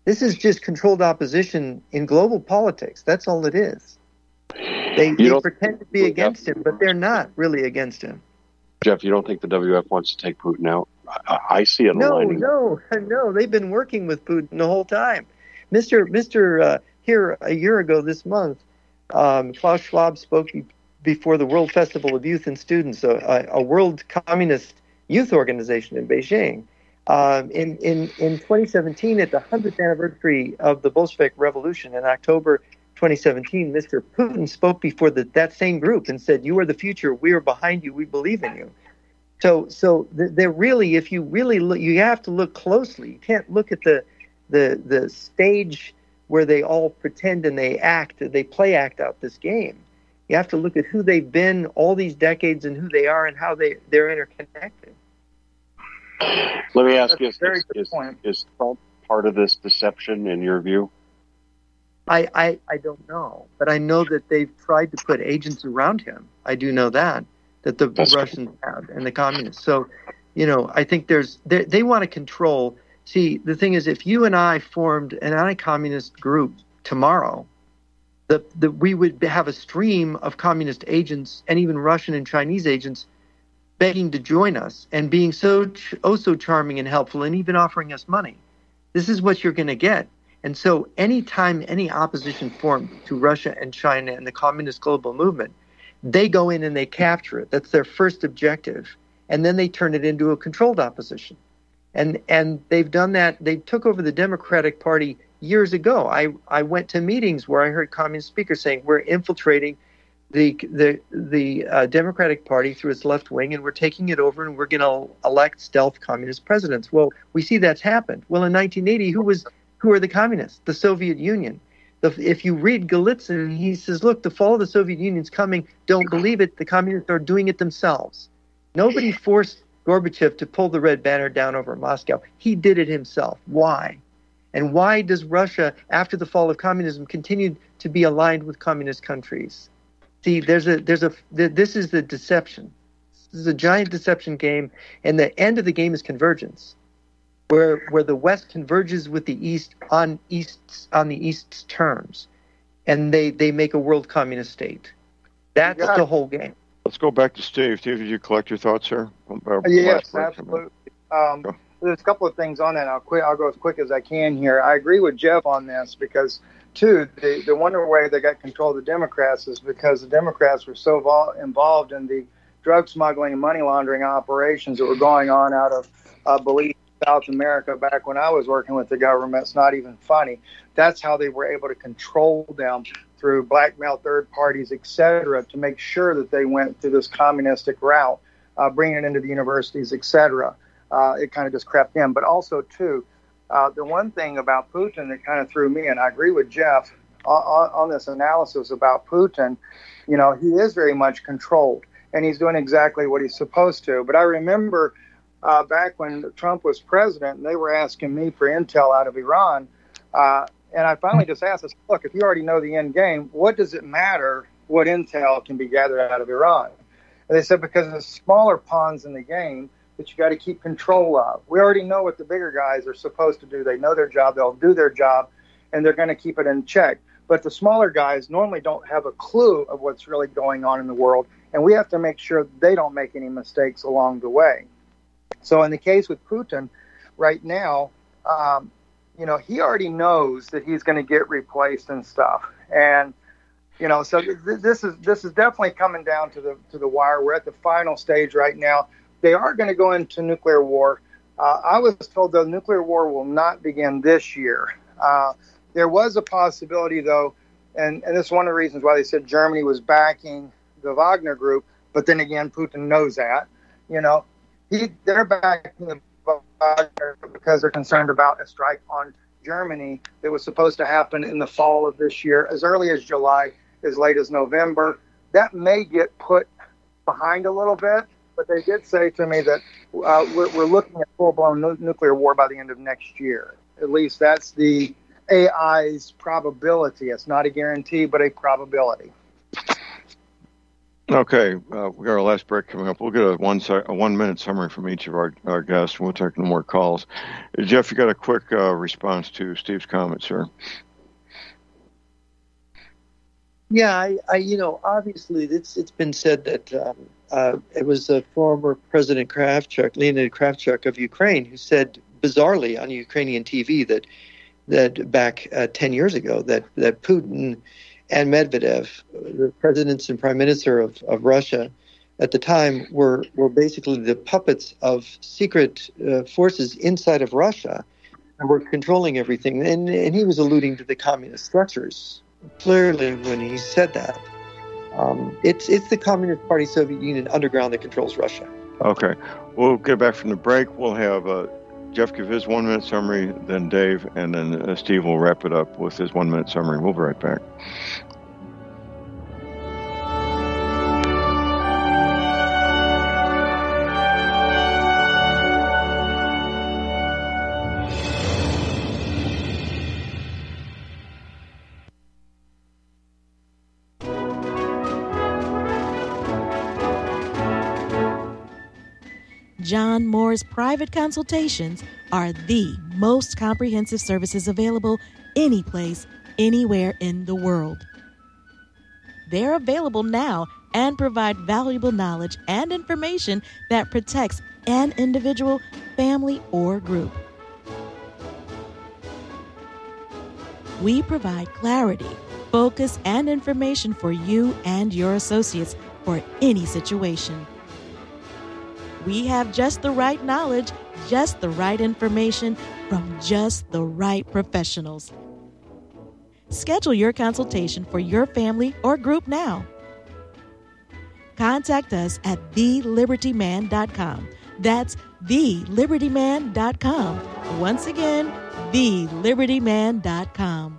This is just controlled opposition in global politics. That's all it is. They pretend to be against him, but they're not really against him. Jeff, you don't think the WF wants to take Putin out? I see it aligning. No. They've been working with Putin the whole time. Here a year ago this month, Klaus Schwab spoke before the World Festival of Youth and Students, a world communist youth organization in Beijing. In 2017, at the 100th anniversary of the Bolshevik Revolution in October 2017, Mr. Putin spoke before that same group and said, "You are the future. We are behind you. We believe in you." So they're really, if you really look, you have to look closely. You can't look at the stage where they all pretend and they play act out this game. You have to look at who they've been all these decades and who they are and how they're interconnected. Let me ask you, is Trump part of this deception in your view? I don't know, but I know that they've tried to put agents around him. I do know that the Russians have and the communists. So, I think they want to control. See, the thing is, if you and I formed an anti-communist group tomorrow, we would have a stream of communist agents and even Russian and Chinese agents begging to join us and being so charming and helpful and even offering us money. This is what you're going to get. And so anytime any opposition formed to Russia and China and the communist global movement, they go in and they capture it. That's their first objective. And then they turn it into a controlled opposition. And they've done that. They took over the Democratic Party years ago. I went to meetings where I heard communist speakers saying, we're infiltrating the Democratic Party through its left wing, and we're taking it over, and we're going to elect stealth communist presidents. Well, we see that's happened. Well, in 1980, who are the communists? The Soviet Union. If you read Golitsyn, he says, look, the fall of the Soviet Union's coming. Don't believe it. The communists are doing it themselves. Nobody forced Gorbachev to pull the red banner down over Moscow. He did it himself. Why? And why does Russia, after the fall of communism, continue to be aligned with communist countries? See, this is the deception. This is a giant deception game, and the end of the game is convergence, where the West converges with the East on the East's terms, and they make a world communist state. That's the whole game. Let's go back to Steve. Steve, did you collect your thoughts here? Yes, absolutely. There's a couple of things on that. I'll go as quick as I can here. I agree with Jeff on this because, too, the one way they got control of the Democrats is because the Democrats were so involved in the drug smuggling and money laundering operations that were going on out of Belize, South America, back when I was working with the government. It's not even funny. That's how they were able to control them through blackmail third parties, etc., to make sure that they went through this communistic route, bringing it into the universities, etc. It kind of just crept in. But also, too, the one thing about Putin that kind of threw me, and I agree with Jeff on this analysis about Putin, he is very much controlled, and he's doing exactly what he's supposed to. But I remember back when Trump was president, and they were asking me for intel out of Iran, and I finally just asked us, look, if you already know the end game, what does it matter what intel can be gathered out of Iran? And they said, because there's smaller pawns in the game that you got to keep control of. We already know what the bigger guys are supposed to do. They know their job. They'll do their job, and they're going to keep it in check. But the smaller guys normally don't have a clue of what's really going on in the world, and we have to make sure they don't make any mistakes along the way. So in the case with Putin right now, he already knows that he's going to get replaced and stuff. And, so this is definitely coming down to the wire. We're at the final stage right now. They are going to go into nuclear war. I was told the nuclear war will not begin this year. There was a possibility, though, and this is one of the reasons why they said Germany was backing the Wagner Group. But then again, Putin knows that. They're backing the Wagner because they're concerned about a strike on Germany that was supposed to happen in the fall of this year, as early as July, as late as November. That may get put behind a little bit, but they did say to me that we're looking at full-blown nuclear war by the end of next year. At least that's the AI's probability. It's not a guarantee, but a probability. Okay, we got our last break coming up. We'll get a 1 minute summary from each of our guests, and we'll take no more calls. Jeff, you got a quick response to Steve's comments, sir? Yeah, obviously it's been said that it was a former President Kravchuk, Leonid Kravchuk of Ukraine, who said bizarrely on Ukrainian TV that back 10 years ago that Putin and Medvedev, the presidents and prime minister of Russia at the time, were basically the puppets of secret forces inside of Russia and were controlling everything. And he was alluding to the communist structures clearly when he said that. It's the Communist Party Soviet Union underground that controls Russia. Okay. We'll get back from the break. We'll have Jeff give his 1 minute summary, then Dave, and then Steve will wrap it up with his 1 minute summary. We'll be right back. John Moore's private consultations are the most comprehensive services available any place, anywhere in the world. They're available now and provide valuable knowledge and information that protects an individual, family, or group. We provide clarity, focus, and information for you and your associates for any situation. We have just the right knowledge, just the right information from just the right professionals. Schedule your consultation for your family or group now. Contact us at thelibertyman.com. That's thelibertyman.com. Once again, thelibertyman.com.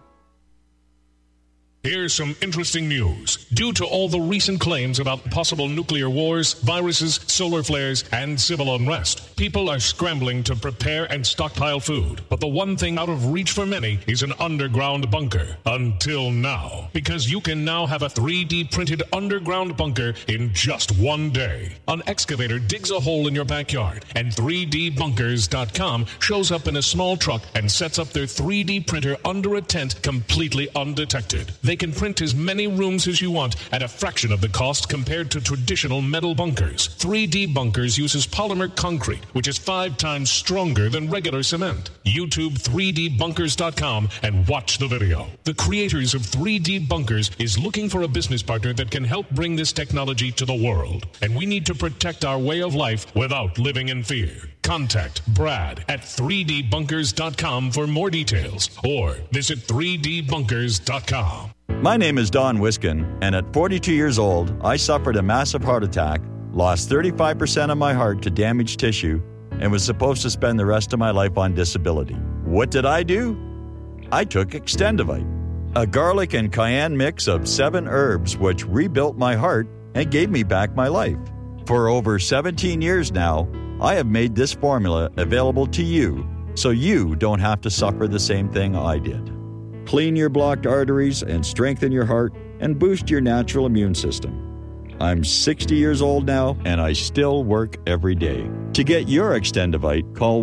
Here's some interesting news. Due to all the recent claims about possible nuclear wars, viruses, solar flares, and civil unrest, people are scrambling to prepare and stockpile food. But the one thing out of reach for many is an underground bunker. Until now. Because you can now have a 3D printed underground bunker in just 1 day. An excavator digs a hole in your backyard, and 3dbunkers.com shows up in a small truck and sets up their 3D printer under a tent completely undetected. They can print as many rooms as you want at a fraction of the cost compared to traditional metal bunkers. 3D Bunkers uses polymer concrete, which is 5 times stronger than regular cement. YouTube 3dbunkers.com and watch the video. The creators of 3D Bunkers is looking for a business partner that can help bring this technology to the world. And we need to protect our way of life without living in fear. Contact Brad at 3dbunkers.com for more details or visit 3dbunkers.com. My name is Don Wiskin, and at 42 years old, I suffered a massive heart attack, lost 35% of my heart to damaged tissue, and was supposed to spend the rest of my life on disability. What did I do? I took Extendivite, a garlic and cayenne mix of 7 herbs which rebuilt my heart and gave me back my life. For over 17 years now, I have made this formula available to you so you don't have to suffer the same thing I did. Clean your blocked arteries and strengthen your heart and boost your natural immune system. I'm 60 years old now and I still work every day. To get your Extendivite, call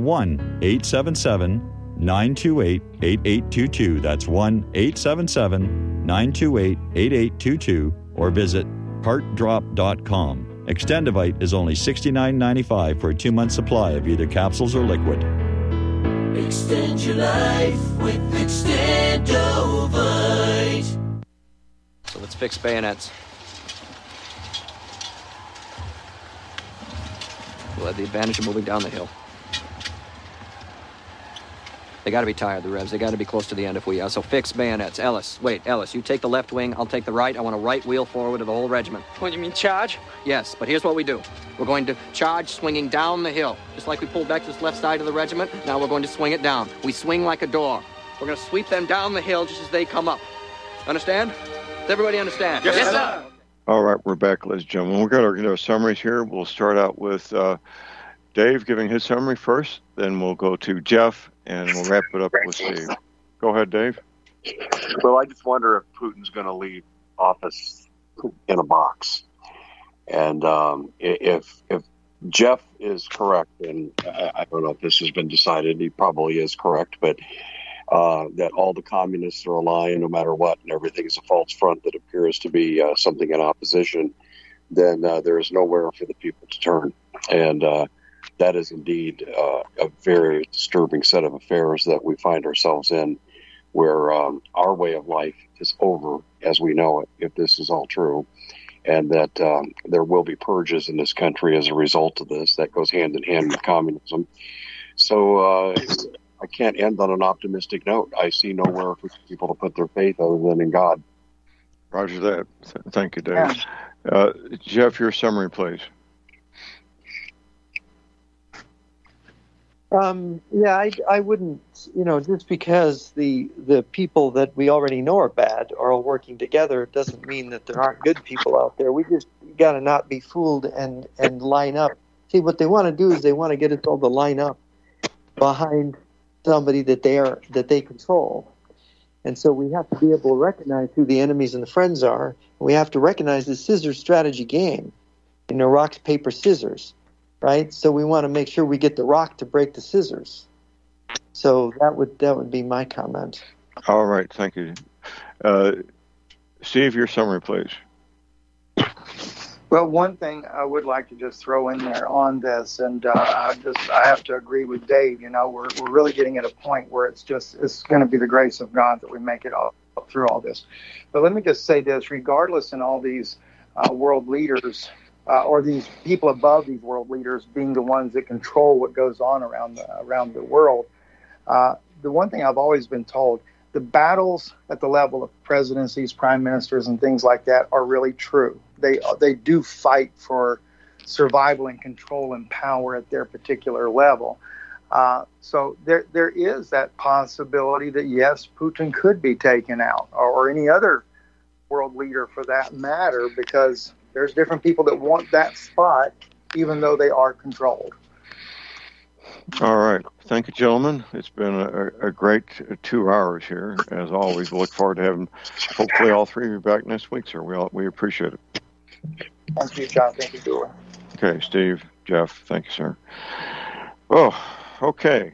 1-877-928-8822. That's 1-877-928-8822 or visit heartdrop.com. Extendivite is only $69.95 for a 2-month supply of either capsules or liquid. Extend your life with Extendovite. So let's fix bayonets. We'll have the advantage of moving down the hill. They got to be tired, the Revs. They got to be close to the end if we are. So fix bayonets. Ellis, you take the left wing, I'll take the right. I want a right wheel forward of the whole regiment. What, you mean charge? Yes, but here's what we do. We're going to charge swinging down the hill. Just like we pulled back this left side of the regiment, now we're going to swing it down. We swing like a door. We're going to sweep them down the hill just as they come up. Understand? Does everybody understand? Yes, sir. All right, we're back, ladies and gentlemen. We've got our summaries here. We'll start out with Dave giving his summary first, then we'll go to Jeff, and we'll wrap it up with Steve. Go ahead, Dave. Well, I just wonder if Putin's going to leave office in a box. And if Jeff is correct, and I don't know if this has been decided, he probably is correct, but that all the communists are lying no matter what, and everything is a false front that appears to be something in opposition, then there is nowhere for the people to turn. And that is indeed a very disturbing set of affairs that we find ourselves in, where our way of life is over as we know it, if this is all true, and that there will be purges in this country as a result of this. That goes hand in hand with communism. So I can't end on an optimistic note. I see nowhere for people to put their faith other than in God. Roger that. Thank you, Dave. Jeff, your summary, please. I wouldn't, just because the people that we already know are bad are all working together doesn't mean that there aren't good people out there. We just got to not be fooled and line up. See, what they want to do is they want to get us all to line up behind somebody that they control. And so we have to be able to recognize who the enemies and the friends are. We have to recognize the scissors strategy game. Rocks, paper, scissors. Right, so we want to make sure we get the rock to break the scissors. So that would be my comment. All right, thank you, Steve. Your summary, please. Well, one thing I would like to just throw in there on this, and I have to agree with Dave. We're really getting at a point where it's going to be the grace of God that we make it all through all this. But let me just say this: regardless, in all these world leaders. Or these people above these world leaders being the ones that control what goes on around the world. The one thing I've always been told, the battles at the level of presidencies, prime ministers, and things like that are really true. They do fight for survival and control and power at their particular level. So there is that possibility that, yes, Putin could be taken out, or any other world leader for that matter, because there's different people that want that spot, even though they are controlled. All right. Thank you, gentlemen. It's been a great 2 hours here. As always, we look forward to having hopefully all three of you back next week, sir. We appreciate it. Thank you, John. Thank you, Doer. Okay, Steve, Jeff, thank you, sir. Oh, okay.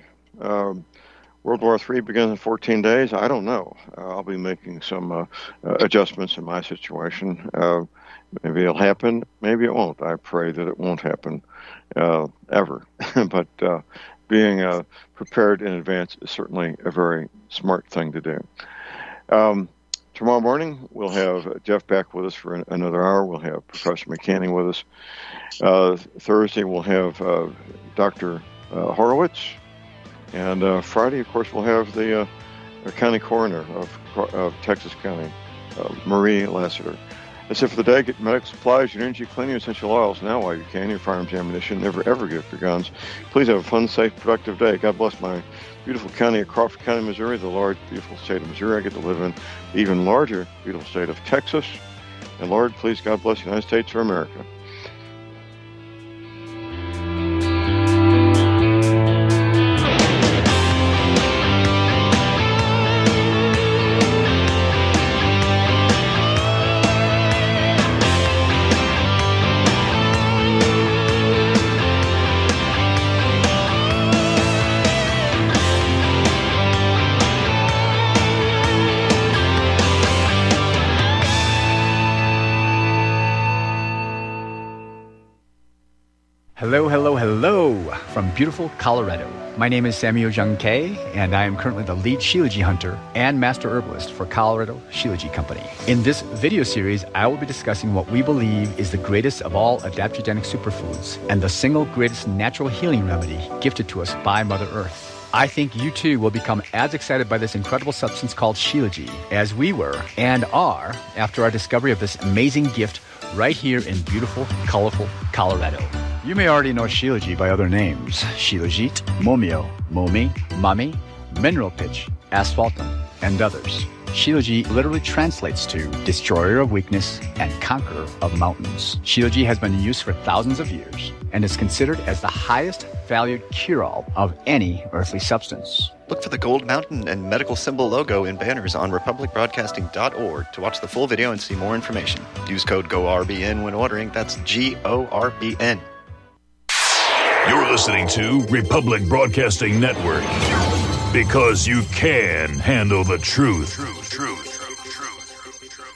World War III begins in 14 days. I don't know. I'll be making some adjustments in my situation. Maybe it'll happen. Maybe it won't. I pray that it won't happen ever. But being prepared in advance is certainly a very smart thing to do. Tomorrow morning, we'll have Jeff back with us for another hour. We'll have Professor McCanning with us. Thursday, we'll have Dr. Horowitz. And Friday, of course, we'll have the county coroner of Texas County, Marie Lassiter. That's it for the day. Get medical supplies, your energy, cleaning, essential oils now while you can. Your firearms, ammunition. Never, ever give up your guns. Please have a fun, safe, productive day. God bless my beautiful county of Crawford County, Missouri, the large, beautiful state of Missouri. I get to live in the even larger, beautiful state of Texas. And Lord, please, God bless the United States of America. Hello from beautiful Colorado. My name is Samuel Jung Kei, and I am currently the lead Shilajit hunter and master herbalist for Colorado Shilajit Company. In this video series, I will be discussing what we believe is the greatest of all adaptogenic superfoods and the single greatest natural healing remedy gifted to us by Mother Earth. I think you too will become as excited by this incredible substance called Shilajit as we were and are after our discovery of this amazing gift right here in beautiful, colorful Colorado. You may already know Shilajit by other names: Shilajit, Momio, Momi, Mami, Mineral Pitch, Asphaltum, and others. Shilajit literally translates to destroyer of weakness and conqueror of mountains. Shilajit has been in use for thousands of years and is considered as the highest valued cure-all of any earthly substance. Look for the gold mountain and medical symbol logo in banners on republicbroadcasting.org to watch the full video and see more information. Use code GORBN when ordering. That's GORBN. You're listening to Republic Broadcasting Network. Because you can handle the truth.